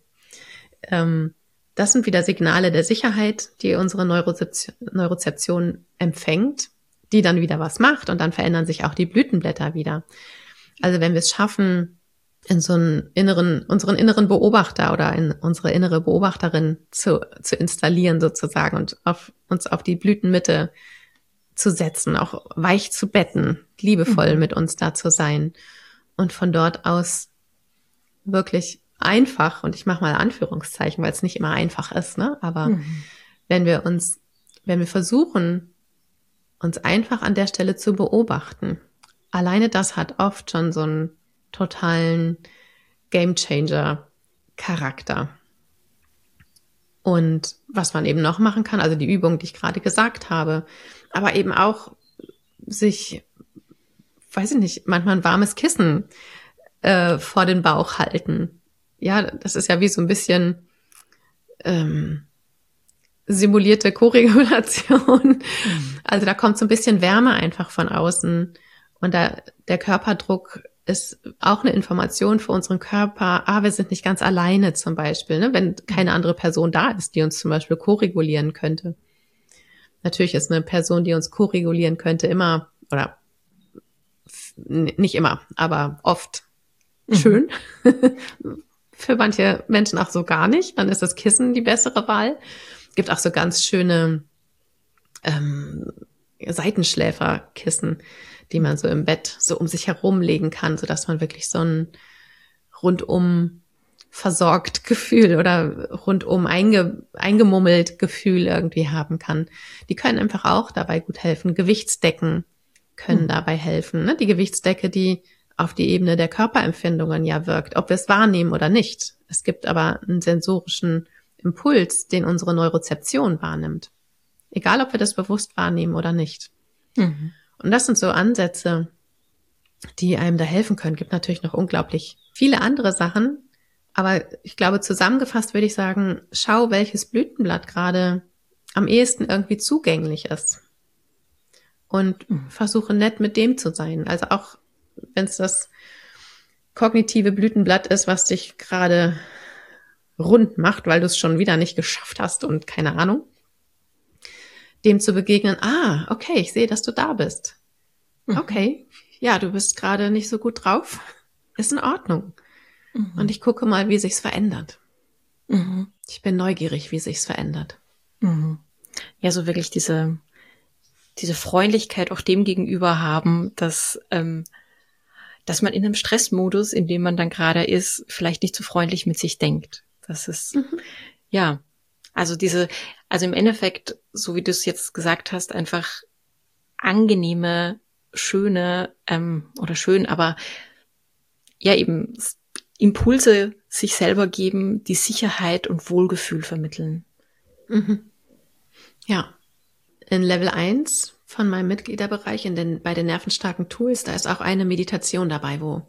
das sind wieder Signale der Sicherheit, die unsere Neurozeption empfängt, die dann wieder was macht und dann verändern sich auch die Blütenblätter wieder. Also wenn wir es schaffen, in so unseren inneren Beobachter oder in unsere innere Beobachterin zu installieren sozusagen und uns auf die Blütenmitte zu setzen, auch weich zu betten, liebevoll mit uns da zu sein und von dort aus wirklich einfach, und ich mache mal Anführungszeichen, weil es nicht immer einfach ist, aber wenn wir versuchen, uns einfach an der Stelle zu beobachten, alleine das hat oft schon so einen totalen Game-Changer-Charakter. Und was man eben noch machen kann, also die Übung, die ich gerade gesagt habe, aber eben auch sich, weiß ich nicht, manchmal ein warmes Kissen vor den Bauch halten. Ja, das ist ja wie so ein bisschen simulierte Koregulation. Also da kommt so ein bisschen Wärme einfach von außen. Und der Körperdruck ist auch eine Information für unseren Körper. Wir sind nicht ganz alleine zum Beispiel, ne? Wenn keine andere Person da ist, die uns zum Beispiel koregulieren könnte. Natürlich ist eine Person, die uns koregulieren könnte, immer, oder nicht immer, aber oft schön. Für manche Menschen auch so gar nicht. Dann ist das Kissen die bessere Wahl. Es gibt auch so ganz schöne Seitenschläferkissen, die man so im Bett so um sich herum legen kann, sodass man wirklich so ein rundum versorgt Gefühl oder rundum eingemummelt Gefühl irgendwie haben kann. Die können einfach auch dabei gut helfen. Gewichtsdecken können dabei helfen. Ne? Die Gewichtsdecke, die auf die Ebene der Körperempfindungen ja wirkt, ob wir es wahrnehmen oder nicht. Es gibt aber einen sensorischen Impuls, den unsere Neurozeption wahrnimmt. Egal, ob wir das bewusst wahrnehmen oder nicht. Und das sind so Ansätze, die einem da helfen können. Gibt natürlich noch unglaublich viele andere Sachen. Aber ich glaube, zusammengefasst würde ich sagen, schau, welches Blütenblatt gerade am ehesten irgendwie zugänglich ist. Und versuche nett mit dem zu sein. Also auch wenn es das kognitive Blütenblatt ist, was dich gerade rund macht, weil du es schon wieder nicht geschafft hast und keine Ahnung, dem zu begegnen, okay, ich sehe, dass du da bist. Okay, ja, du bist gerade nicht so gut drauf. Ist in Ordnung. Und ich gucke mal, wie sich's verändert. Ich bin neugierig, wie sich's verändert. Ja, so wirklich diese Freundlichkeit auch dem gegenüber haben, dass man in einem Stressmodus, in dem man dann gerade ist, vielleicht nicht so freundlich mit sich denkt. Das ist, also im Endeffekt, so wie du es jetzt gesagt hast, einfach angenehme, schöne, aber ja eben Impulse sich selber geben, die Sicherheit und Wohlgefühl vermitteln. Ja. In Level 1 von meinem Mitgliederbereich bei den nervenstarken Tools, da ist auch eine Meditation dabei, wo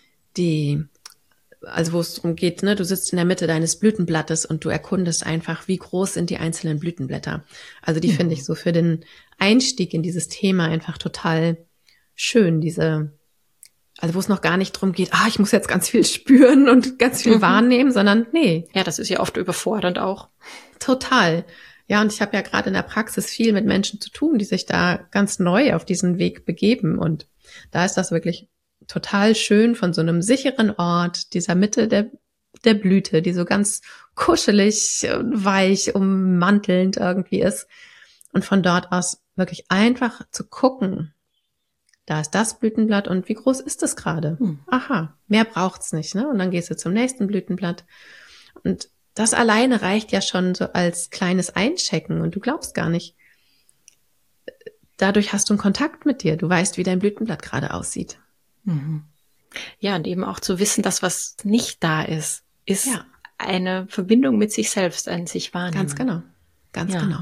es darum geht, ne, du sitzt in der Mitte deines Blütenblattes und du erkundest einfach, wie groß sind die einzelnen Blütenblätter. Also die finde ich so für den Einstieg in dieses Thema einfach total schön, also wo es noch gar nicht drum geht, ich muss jetzt ganz viel spüren und ganz viel wahrnehmen, sondern nee. Ja, das ist ja oft überfordernd auch. Total. Ja, und ich habe ja gerade in der Praxis viel mit Menschen zu tun, die sich da ganz neu auf diesen Weg begeben. Und da ist das wirklich total schön, von so einem sicheren Ort, dieser Mitte der Blüte, die so ganz kuschelig, weich, ummantelnd irgendwie ist. Und von dort aus wirklich einfach zu gucken, da ist das Blütenblatt und wie groß ist es gerade? Aha, mehr braucht's nicht, ne? Und dann gehst du zum nächsten Blütenblatt. Und das alleine reicht ja schon so als kleines Einchecken und du glaubst gar nicht. Dadurch hast du einen Kontakt mit dir. Du weißt, wie dein Blütenblatt gerade aussieht. Ja, und eben auch zu wissen, dass was nicht da ist eine Verbindung mit sich selbst, ein sich wahrnehmen. Ganz genau. Ganz genau.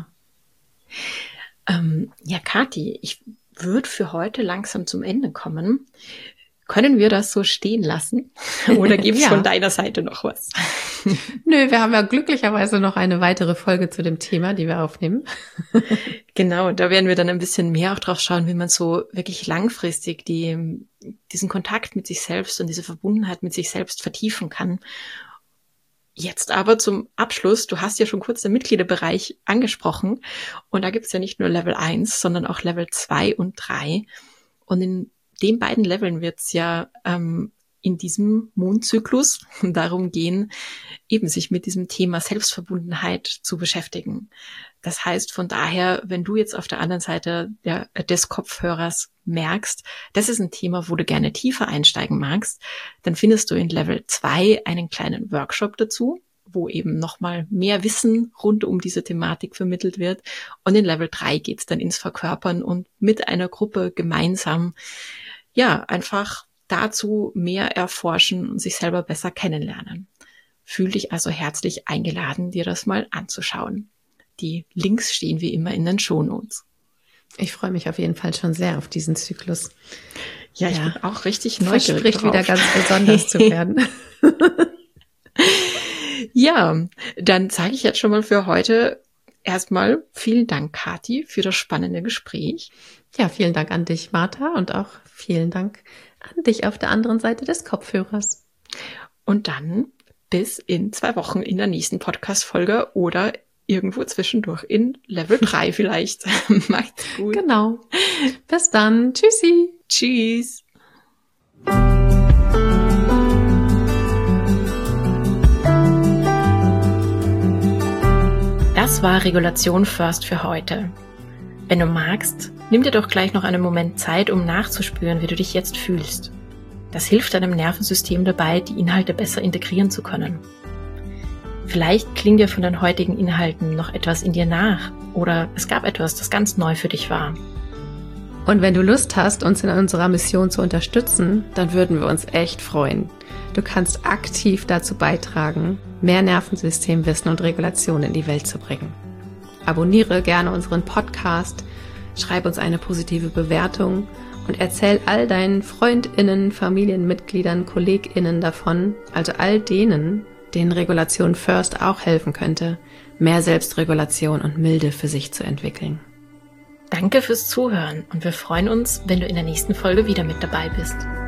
Ja, Kathi, ich würde für heute langsam zum Ende kommen. Können wir das so stehen lassen? Oder gibt es von deiner Seite noch was? Nö, wir haben ja glücklicherweise noch eine weitere Folge zu dem Thema, die wir aufnehmen. Genau, da werden wir dann ein bisschen mehr auch drauf schauen, wie man so wirklich langfristig diesen Kontakt mit sich selbst und diese Verbundenheit mit sich selbst vertiefen kann. Jetzt aber zum Abschluss, du hast ja schon kurz den Mitgliederbereich angesprochen und da gibt es ja nicht nur Level 1, sondern auch Level 2 und 3 und in den beiden Leveln wird es ja in diesem Mondzyklus darum gehen, eben sich mit diesem Thema Selbstverbundenheit zu beschäftigen. Das heißt, von daher, wenn du jetzt auf der anderen Seite des Kopfhörers merkst, das ist ein Thema, wo du gerne tiefer einsteigen magst, dann findest du in Level 2 einen kleinen Workshop dazu, wo eben nochmal mehr Wissen rund um diese Thematik vermittelt wird. Und in Level 3 geht's dann ins Verkörpern und mit einer Gruppe gemeinsam einfach dazu mehr erforschen und sich selber besser kennenlernen. Fühl dich also herzlich eingeladen, dir das mal anzuschauen. Die Links stehen wie immer in den Shownotes. Ich freue mich auf jeden Fall schon sehr auf diesen Zyklus. Ja, ich bin auch richtig neugierig Verspricht drauf. wieder ganz besonders zu werden. Ja, dann sage ich jetzt schon mal für heute erstmal vielen Dank, Kathi, für das spannende Gespräch. Ja, vielen Dank an dich, Martha, und auch vielen Dank an dich auf der anderen Seite des Kopfhörers. Und dann bis in 2 Wochen in der nächsten Podcast-Folge oder irgendwo zwischendurch in Level 3 vielleicht. Macht's gut. Genau. Bis dann. Tschüssi. Tschüss. Das war Regulation First für heute. Wenn du magst, nimm dir doch gleich noch einen Moment Zeit, um nachzuspüren, wie du dich jetzt fühlst. Das hilft deinem Nervensystem dabei, die Inhalte besser integrieren zu können. Vielleicht klingt dir von den heutigen Inhalten noch etwas in dir nach oder es gab etwas, das ganz neu für dich war. Und wenn du Lust hast, uns in unserer Mission zu unterstützen, dann würden wir uns echt freuen. Du kannst aktiv dazu beitragen, mehr Nervensystemwissen und Regulation in die Welt zu bringen. Abonniere gerne unseren Podcast, schreib uns eine positive Bewertung und erzähl all deinen FreundInnen, Familienmitgliedern, KollegInnen davon, also all denen Regulation First auch helfen könnte, mehr Selbstregulation und Milde für sich zu entwickeln. Danke fürs Zuhören und wir freuen uns, wenn du in der nächsten Folge wieder mit dabei bist.